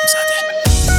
زده.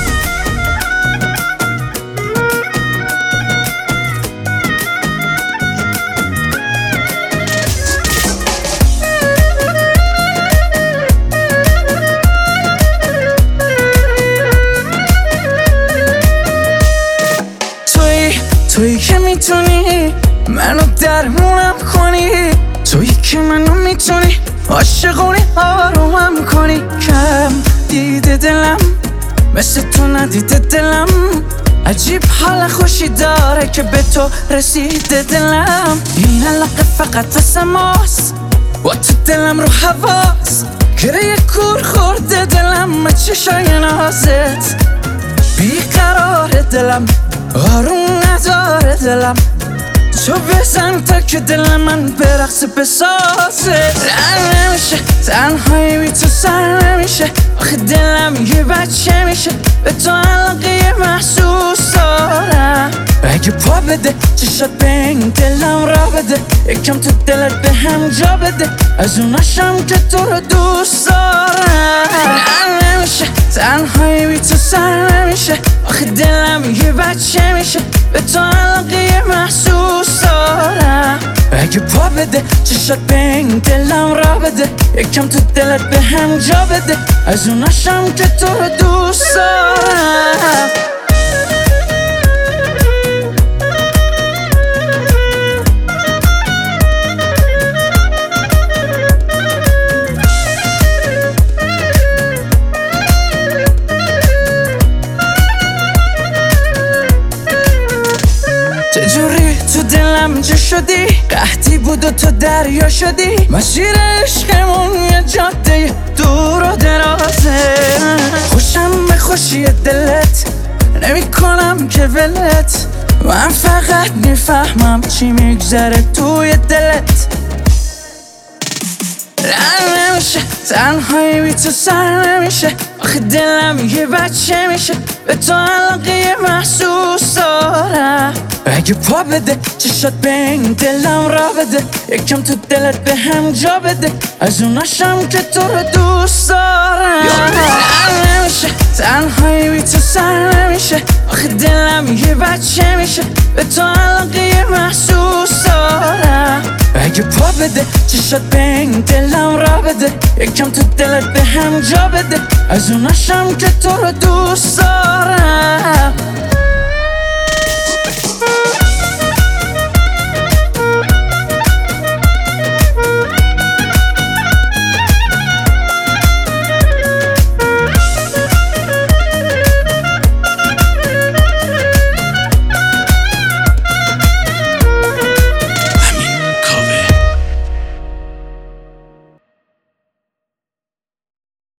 تویی که میتونی منو درمونم کنی، تویی که منو میتونی عاشقونی آرومم کنی. کم دیده دلم مثل تو ندیده دلم، عجیب حال خوشی داره که به تو رسیده دلم. این علاقه فقط واسه ماست و تو دلم رو حواس، گره کور خورده دلم به چشای نازت. بیقرار دلم آروم نداره دلم، تو بزن تا که دل من برقص بسازه. رن نمیشه تنهایی بی تو سر نمیشه، آخه دلم یه بچه میشه به تو علاقه محسوس دارم. اگه پا بده چشات به این دلم را بده، یکم تو دلت به هم جا بده، از اوناشم که تو رو دوست دارم. رن نمیشه تنهایی بی تو سر نمیشه، آخه دلم یه بچه میشه به تو علاقه محسوس دارم. اگه پا بده چشات به این دلم را بده، یکم تو دلت به هم جا بده، از اوناشم که تو رو دوست دارم. چجوری تو دلم جا شدی، قحطی بود و تو دریا شدی، مسیر عشقمون یه جاده دور و درازه. خوشم به خوشی دلت نمی کنم که ولت، من فقط میفهمم چی میگذره توی دلت. رن نمیشه تنهایی بی تو سر نمیشه، آخه دلم یه بچه میشه به تو علاقه محسوس دارم. اگه پا بده چشات به این دلم را بده، یکم تو دلت به هم جا بده، از اوناشم که تو رو دوست دارم. رن نمیشه تنهایی بی تو سر نمیشه، آخه دلم یه بچه میشه به تو علاقه محسوس دارم. اگه پا بده چشات به این دلم را بده، یکم تو دلت به هم جا بده، از اوناشم که تو رو دوست دارم.